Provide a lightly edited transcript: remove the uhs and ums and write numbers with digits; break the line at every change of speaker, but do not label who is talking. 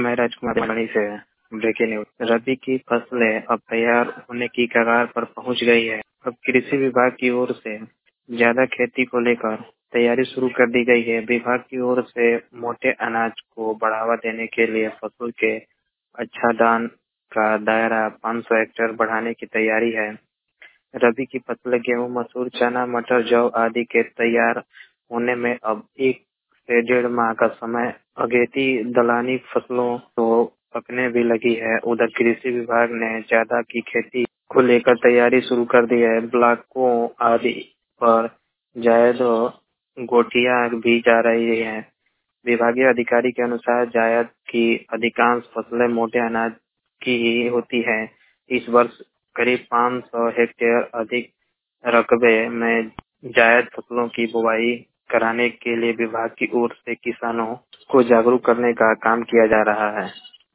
मैं राजकुमार मणि से breaking news. रबी की फसलें अब तैयार होने की कगार पर पहुंच गई है। अब कृषि विभाग की ओर से ज्यादा खेती को लेकर तैयारी शुरू कर दी गई है। विभाग की ओर से मोटे अनाज को बढ़ावा देने के लिए फसल के अच्छा दान का दायरा 500 हेक्टेयर बढ़ाने की तैयारी है। रबी की फसलें गेहूं, मसूर, चना, मटर, जौ आदि के तैयार होने में अब 1 से 1.5 माह का समय। अगेती दलहनी फसलों तो पकने भी लगी है। उधर कृषि विभाग ने ज्यादा की खेती को लेकर तैयारी शुरू कर दी है। ब्लॉकों आदि पर जायद गोटियां भी जा रही है। विभागीय अधिकारी के अनुसार जायद की अधिकांश फसलें मोटे अनाज की ही होती है। इस वर्ष करीब 500 हेक्टेयर अधिक रकबे में जायद फसलों की बुवाई कराने के लिए विभाग की ओर से किसानों को जागरूक करने का काम किया जा रहा है।